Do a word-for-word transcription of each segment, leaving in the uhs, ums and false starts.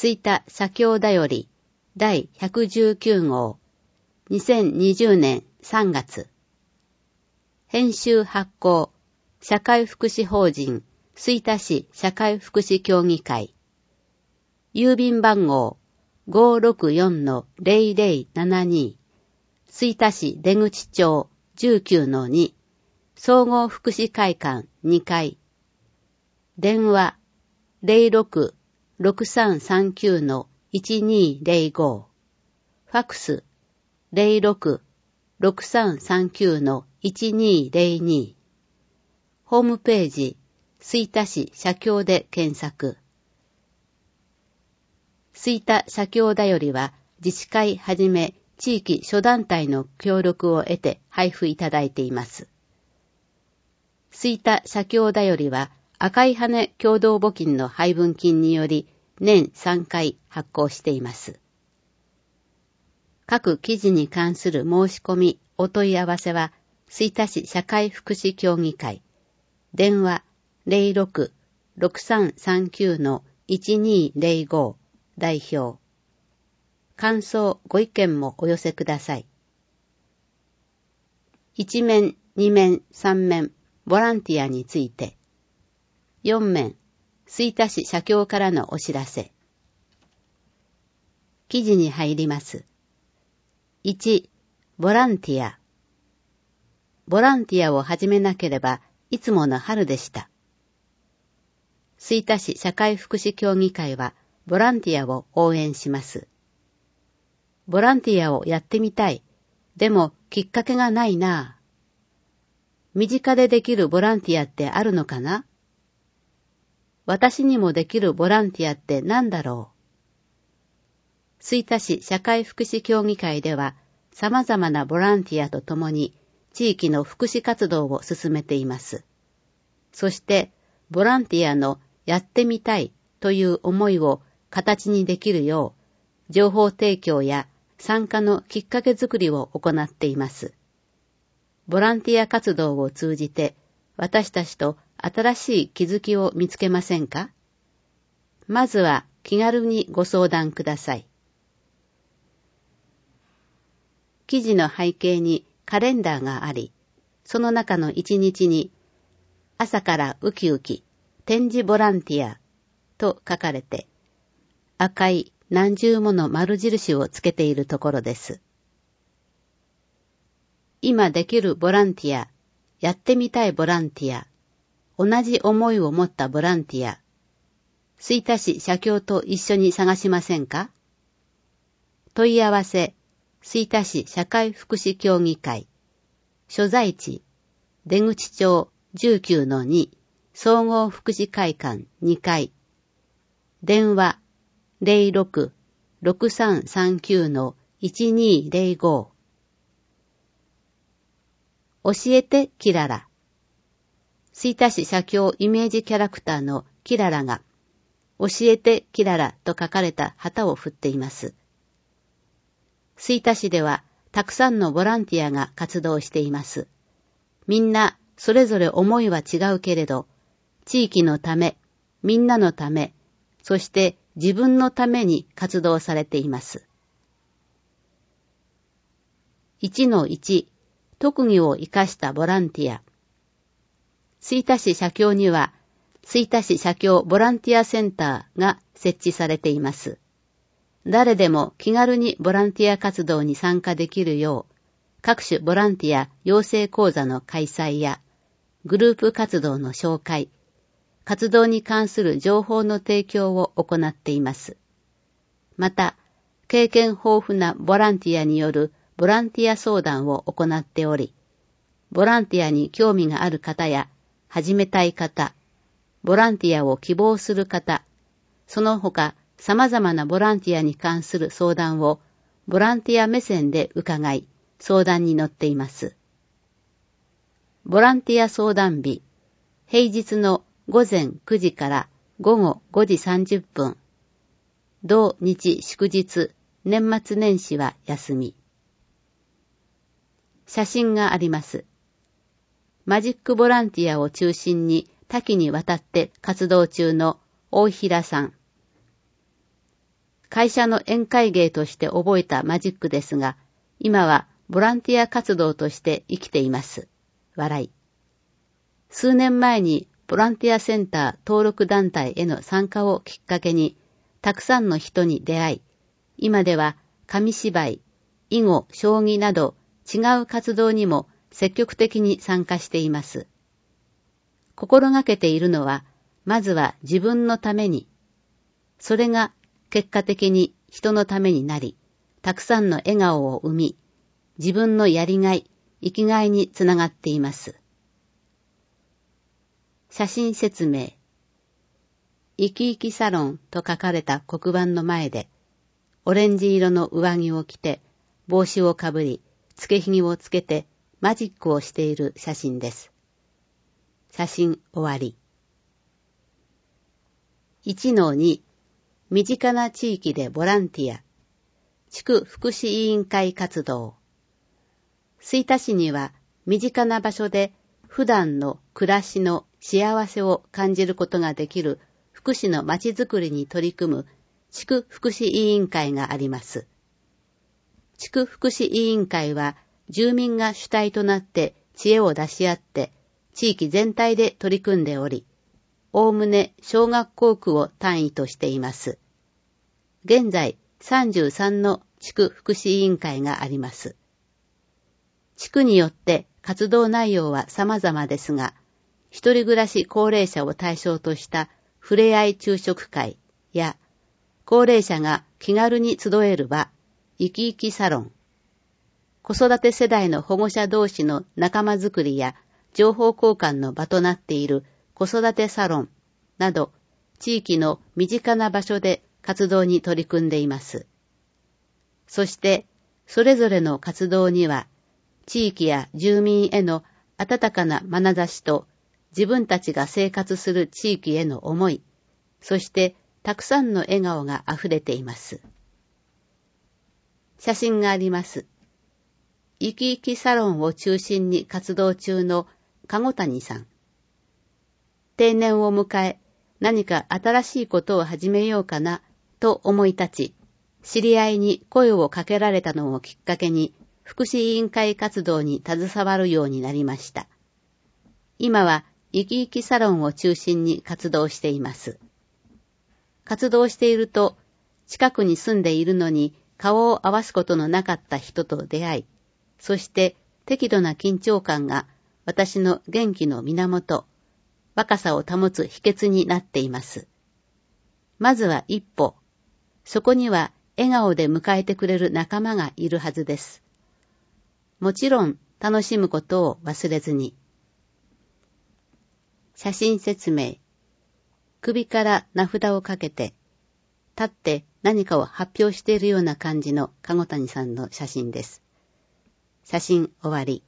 吹田写経だよりだいひゃくじゅうきゅう号にせんにじゅうねんさんがつ編集発行社会福祉法人吹田市社会福祉協議会郵便番号 ごーろくよんのぜろぜろななに 吹田市出口町 じゅうきゅうのに 総合福祉会館にかい電話 ゼロろく ろくさんさんきゅうのいちにゼロご ファクス ゼロろく ろくさんさんきゅうのいちにゼロに ホームページ吹田市写経で検索。吹田写経だよりは自治会はじめ地域諸団体の協力を得て配布いただいています。吹田写経だよりは赤い羽共同募金の配分金により年さんかい発行しています。各記事に関する申し込み、お問い合わせは吹田市社会福祉協議会電話 ゼロろく ろくさんさんきゅうのいちにゼロご 代表。感想、ご意見もお寄せください。いち面、に面、さん面、ボランティアについて。よん面、吹田市社協からのお知らせ。記事に入ります。いち、ボランティア。ボランティアを始めなければいつもの春でした。吹田市社会福祉協議会はボランティアを応援します。ボランティアをやってみたい。でもきっかけがないなぁ。身近でできるボランティアってあるのかな？私にもできるボランティアって何だろう？吹田市社会福祉協議会では様々なボランティアとともに地域の福祉活動を進めています。そしてボランティアのやってみたいという思いを形にできるよう情報提供や参加のきっかけづくりを行っています。ボランティア活動を通じて私たちと新しい気づきを見つけませんか？まずは気軽にご相談ください。記事の背景にカレンダーがあり、その中の一日に朝からウキウキ展示ボランティアと書かれて赤い何重もの丸印をつけているところです。今できるボランティア、やってみたいボランティア、同じ思いを持ったボランティア、吹田市社協と一緒に探しませんか？問い合わせ、吹田市社会福祉協議会、所在地、出口町 じゅうきゅうのに 総合福祉会館にかい、電話 ゼロろく ろくさんさんきゅうのいちにゼロご。教えてキララ。吹田市社協イメージキャラクターのキララが、教えてキララと書かれた旗を振っています。吹田市ではたくさんのボランティアが活動しています。みんなそれぞれ思いは違うけれど、地域のため、みんなのため、そして自分のために活動されています。いちのいち、特技を生かしたボランティア。吹田市社協には、吹田市社協ボランティアセンターが設置されています。誰でも気軽にボランティア活動に参加できるよう、各種ボランティア養成講座の開催や、グループ活動の紹介、活動に関する情報の提供を行っています。また、経験豊富なボランティアによるボランティア相談を行っており、ボランティアに興味がある方や始めたい方、ボランティアを希望する方、その他様々なボランティアに関する相談をボランティア目線で伺い、相談に乗っています。ボランティア相談日、平日の午前くじから午後ごじさんじゅっぷん、同日祝日、年末年始は休み。写真があります。マジックボランティアを中心に多岐にわたって活動中の大平さん。 会社の宴会芸として覚えたマジックですが、今はボランティア活動として生きています。笑い。数年前にボランティアセンター登録団体への参加をきっかけに、たくさんの人に出会い、今では紙芝居、囲碁、将棋など違う活動にも積極的に参加しています。心がけているのは、まずは自分のために、それが結果的に人のためになり、たくさんの笑顔を生み、自分のやりがい、生きがいにつながっています。写真説明。生き生きサロンと書かれた黒板の前で、オレンジ色の上着を着て、帽子をかぶり、つけひげをつけてマジックをしている写真です。写真終わり。いちのに、身近な地域でボランティア、地区福祉委員会活動。吹田市には身近な場所で普段の暮らしの幸せを感じることができる福祉のまちづくりに取り組む地区福祉委員会があります。地区福祉委員会は住民が主体となって知恵を出し合って地域全体で取り組んでおり、おおむね小学校区を単位としています。現在さんじゅうさんの地区福祉委員会があります。地区によって活動内容は様々ですが、一人暮らし高齢者を対象としたふれあい昼食会や、高齢者が気軽に集える場、生き生きサロン、子育て世代の保護者同士の仲間づくりや情報交換の場となっている子育てサロンなど、地域の身近な場所で活動に取り組んでいます。そして、それぞれの活動には、地域や住民への温かな眼差しと、自分たちが生活する地域への思い、そしてたくさんの笑顔があふれています。写真があります。生き生きサロンを中心に活動中の籠谷さん。定年を迎え、何か新しいことを始めようかなと思い立ち、知り合いに声をかけられたのをきっかけに、福祉委員会活動に携わるようになりました。今は生き生きサロンを中心に活動しています。活動していると、近くに住んでいるのに顔を合わすことのなかった人と出会い、そして適度な緊張感が私の元気の源、若さを保つ秘訣になっています。まずは一歩、そこには笑顔で迎えてくれる仲間がいるはずです。もちろん楽しむことを忘れずに。写真説明。首から名札をかけて、立って何かを発表しているような感じの籠谷さんの写真です。写真終わり。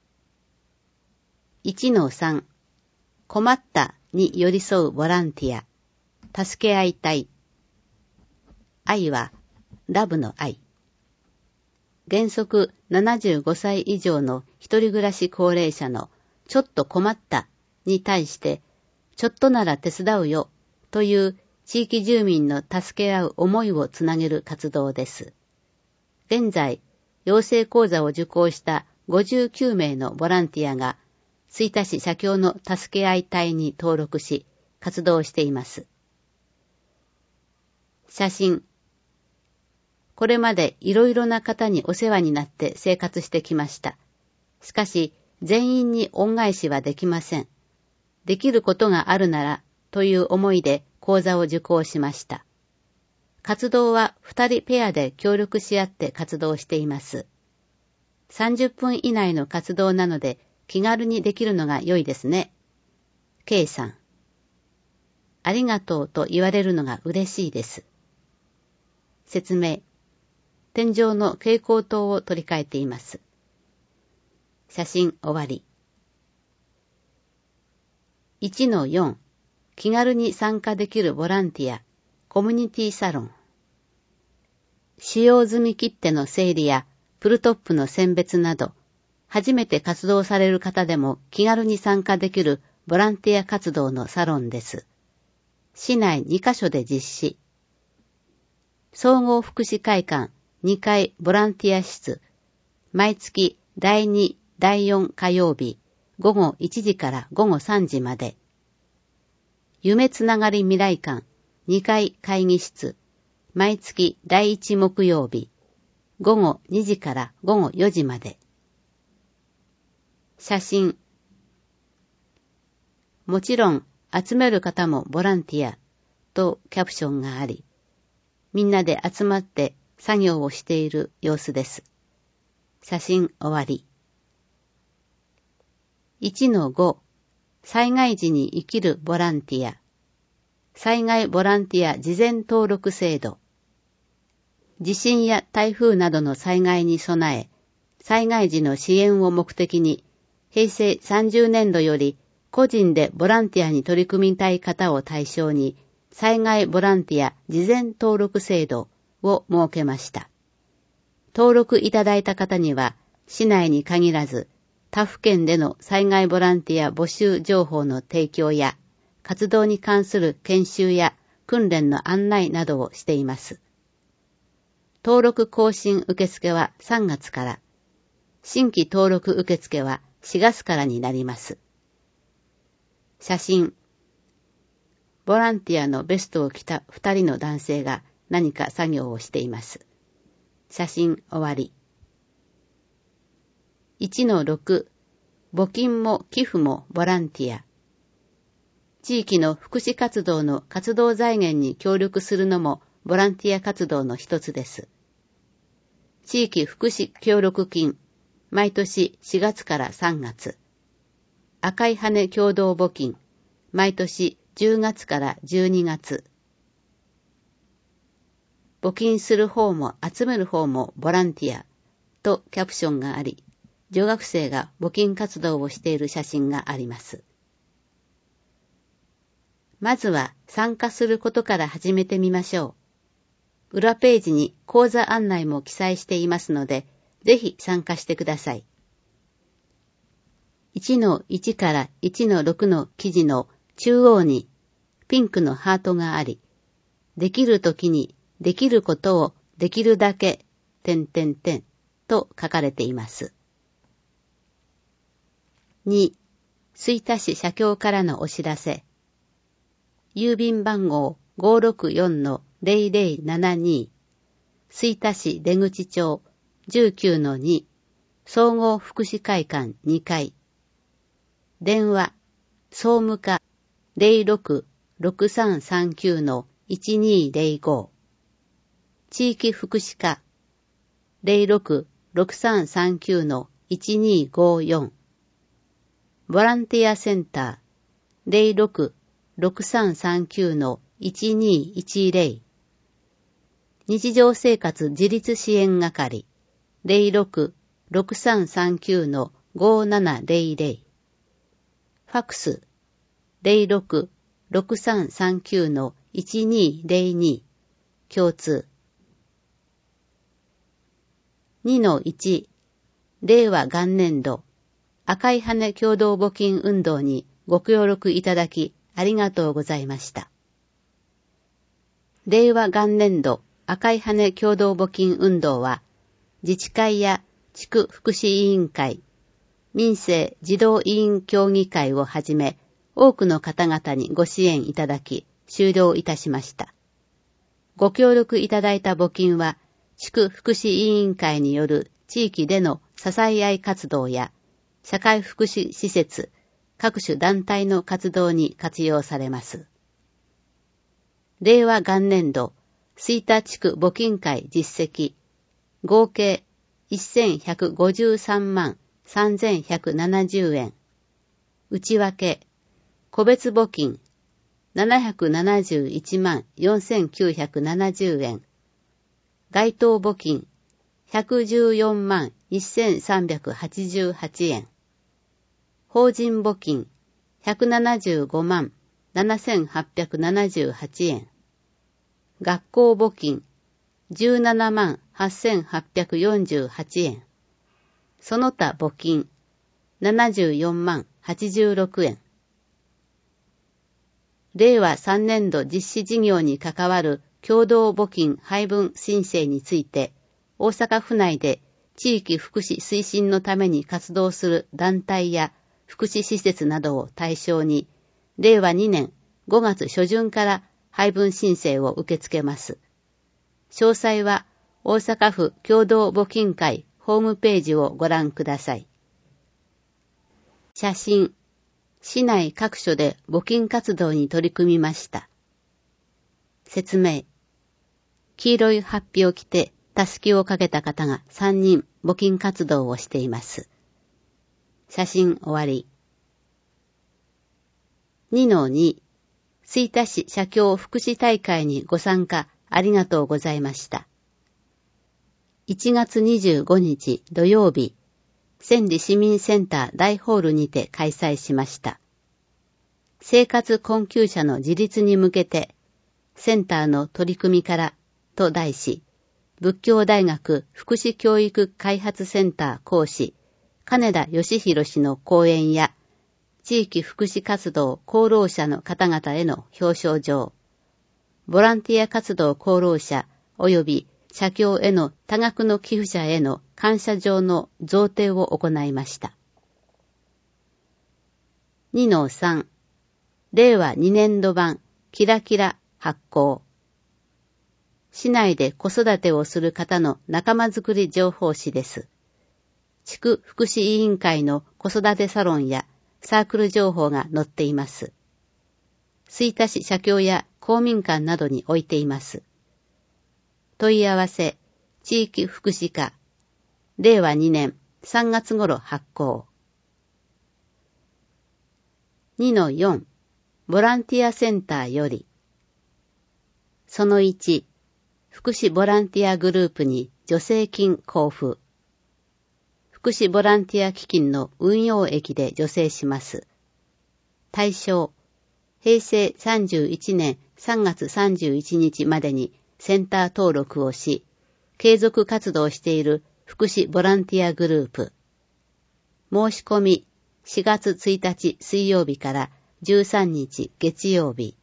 いちのさん、困ったに寄り添うボランティア、助け合いたい。愛は、ラブの愛。原則ななじゅうごさい以上の一人暮らし高齢者のちょっと困ったに対して、ちょっとなら手伝うよという地域住民の助け合う思いをつなげる活動です。現在、養成講座を受講したごじゅうきゅうめいのボランティアが、吹田市社協の助け合い隊に登録し、活動しています。写真。これまでいろいろな方にお世話になって生活してきました。しかし、全員に恩返しはできません。できることがあるなら、という思いで講座を受講しました。活動は二人ペアで協力し合って活動しています。さんじゅっぷん以内の活動なので気軽にできるのが良いですね。K さん。ありがとうと言われるのが嬉しいです。説明。天井の蛍光灯を取り替えています。写真終わり。いちのよん、気軽に参加できるボランティア、コミュニティサロン。使用済み切手の整理やプルトップの選別など、初めて活動される方でも気軽に参加できるボランティア活動のサロンです。市内にかしょで実施。 総合福祉会館にかいボランティア室、毎月だいに、だいよん火曜日、ごごいちじからごごさんじまで。夢つながり未来館にかい会議室、毎月だいいち木曜日、ごごにじからごごよじまで。写真。もちろん集める方もボランティアとキャプションがあり、みんなで集まって作業をしている様子です。写真終わり。いちのご、災害時に生きるボランティア。災害ボランティア事前登録制度。地震や台風などの災害に備え、災害時の支援を目的に、へいせいさんじゅうねんどより個人でボランティアに取り組みたい方を対象に、災害ボランティア事前登録制度を設けました。登録いただいた方には、市内に限らず、他府県での災害ボランティア募集情報の提供や、活動に関する研修や訓練の案内などをしています。登録更新受付はさんがつから、新規登録受付はしがつからになります。写真。ボランティアのベストを着たふたりの男性が何か作業をしています。写真終わり。いちのろく、募金も寄付もボランティア。地域の福祉活動の活動財源に協力するのもボランティア活動の一つです。地域福祉協力金、毎年しがつからさんがつ。赤い羽共同募金、毎年じゅうがつからじゅうにがつ。募金する方も集める方もボランティアとキャプションがあり、女学生が募金活動をしている写真があります。まずは参加することから始めてみましょう。裏ページに講座案内も記載していますので、ぜひ参加してください。いちのいちからいちのろくの記事の中央にピンクのハートがあり、できるときにできることをできるだけ、点点点と書かれています。に、吹田市社協からのお知らせ。郵便番号 ごーろくよんのゼロゼロななに、吹田市出口町 じゅうきゅうのに、総合福祉会館にかい。電話、総務課 ゼロろく ろくさんさんきゅうのいちにゼロご。地域福祉課 ゼロろく ろくさんさんきゅうのいちにごよん。ボランティアセンター ゼロろく ろくさんさんきゅうのいちにいちゼロ。日常生活自立支援係 ゼロろく ろくさんさんきゅうのごななゼロゼロ。ファックス ゼロろく ろくさんさんきゅうのいちにゼロに。共通。にのいち、令和元年度赤い羽共同募金運動にご協力いただきありがとうございました。令和元年度赤い羽共同募金運動は、自治会や地区福祉委員会、民生児童委員協議会をはじめ、多くの方々にご支援いただき、終了いたしました。ご協力いただいた募金は、地区福祉委員会による地域での支え合い活動や、社会福祉施設、各種団体の活動に活用されます。令和元年度、吹田地区募金会実績、合計せんひゃくごじゅうさんまんさんぜんひゃくななじゅうえん。内訳、個別募金、ななひゃくななじゅういちまんよんせんきゅうひゃくななじゅうえん。該当募金、ひゃくじゅうよんまんせんさんびゃくはちじゅうはちえん。法人募金、ひゃくななじゅうごまんななせんはっぴゃくななじゅうはちえん。学校募金、じゅうななまんはっせんはっぴゃくよんじゅうはちえん。その他募金、ななじゅうよんまんはちじゅうろくえん。令和さんねんど実施事業に関わる共同募金配分申請について、大阪府内で地域福祉推進のために活動する団体や福祉施設などを対象に、れいわにねんごがつしょじゅんから配分申請を受け付けます。詳細は大阪府共同募金会ホームページをご覧ください。写真、市内各所で募金活動に取り組みました。説明、黄色い法被を着てたすきをかけた方がさんにん募金活動をしています。写真終わり。にのに、吹田市社協福祉大会にご参加ありがとうございました。いちがつにじゅうごにち土曜日、千里市民センター大ホールにて開催しました。生活困窮者の自立に向けて、センターの取り組みからと題し、仏教大学福祉教育開発センター講師、金田義弘氏の講演や、地域福祉活動功労者の方々への表彰状、ボランティア活動功労者及び社協への多額の寄付者への感謝状の贈呈を行いました。にのさん、れいわにねんど版キラキラ発行。市内で子育てをする方の仲間づくり情報誌です。地区福祉委員会の子育てサロンやサークル情報が載っています。吹田市社協や公民館などに置いています。問い合わせ、地域福祉課、れいわにねんさんがつ頃発行。にのよん、ボランティアセンターより、そのいち、福祉ボランティアグループに助成金交付。福祉ボランティア基金の運用益で助成します。対象、へいせいさんじゅういちねんさんがつさんじゅういちにちまでにセンター登録をし、継続活動している福祉ボランティアグループ。申し込みしがつついたち水曜日からじゅうさんにち月曜日。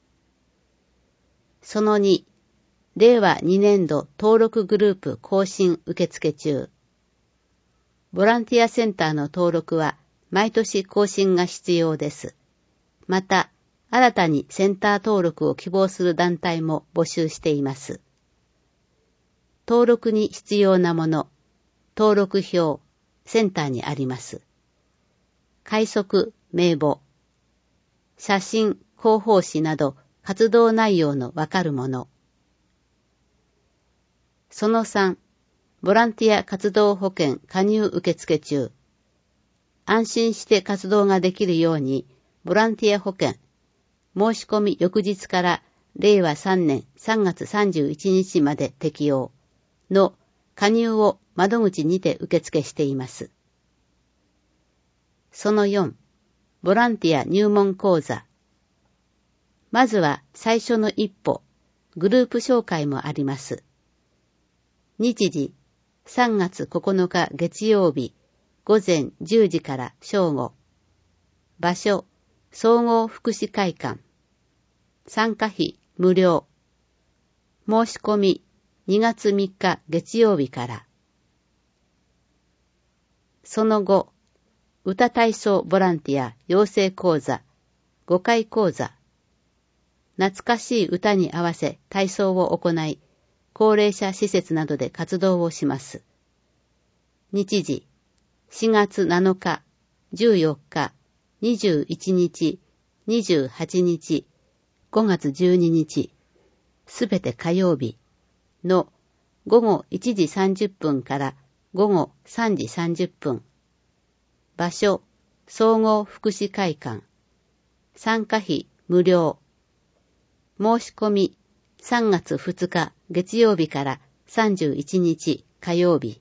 そのに、れいわにねんど登録グループ更新受付中。ボランティアセンターの登録は毎年更新が必要です。また、新たにセンター登録を希望する団体も募集しています。登録に必要なもの、登録表、センターにあります。快速、名簿、写真、広報誌など活動内容のわかるもの。そのさん、ボランティア活動保険加入受付中。安心して活動ができるように、ボランティア保険、申し込み翌日かられいわさんねんさんがつさんじゅういちにちまで適用の加入を窓口にて受付しています。そのよん、ボランティア入門講座。まずは最初の一歩、グループ紹介もあります。日時、さんがつここのか月曜日、ごぜんじゅうじから正午。場所、総合福祉会館。参加費無料。申し込みにがつみっか月曜日から。その後、歌体操ボランティア養成講座、ごかい講座。懐かしい歌に合わせ体操を行い、高齢者施設などで活動をします。日時、しがつなのか、じゅうよっか、にじゅういちにち、にじゅうはちにち、ごがつじゅうににち、すべて火曜日のごごいちじさんじゅっぷんからごごさんじさんじゅっぷん。場所、総合福祉会館。参加費無料。申し込みさんがつふつか月曜日からさんじゅういちにち火曜日。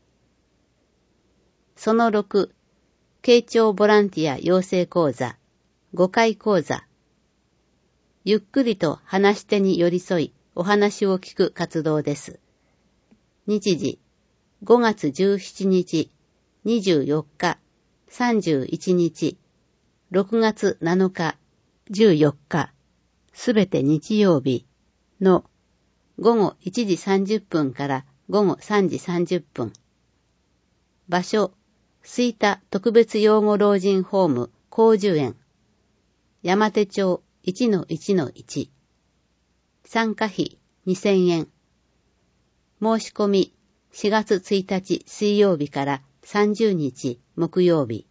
そのろく、慶長ボランティア養成講座、ごかい講座。ゆっくりと話し手に寄り添い、お話を聞く活動です。日時、ごがつじゅうしちにち、にじゅうよっか、さんじゅういちにち、ろくがつなのか、じゅうよっか、すべて日曜日の午後いちじさんじゅっぷんから午後さんじさんじゅっぷん。場所、吹田特別養護老人ホーム光樹園。山手町 いちのいちのいち。参加費にせんえん。申し込みしがつついたち水曜日からさんじゅうにち木曜日。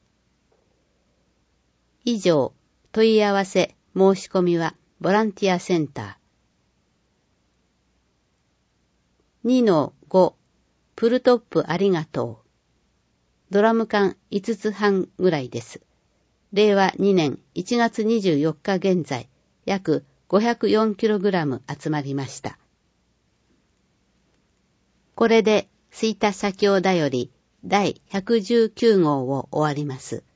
以上、問い合わせ申し込みはボランティアセンター。にのご プルトップありがとう。ドラム缶いつつはんぐらいです。れいわにねんいちがつにじゅうよっか現在、約 ごひゃくよんキログラム 集まりました。これで吹田社協だよりだいひゃくじゅうきゅうごうを終わります。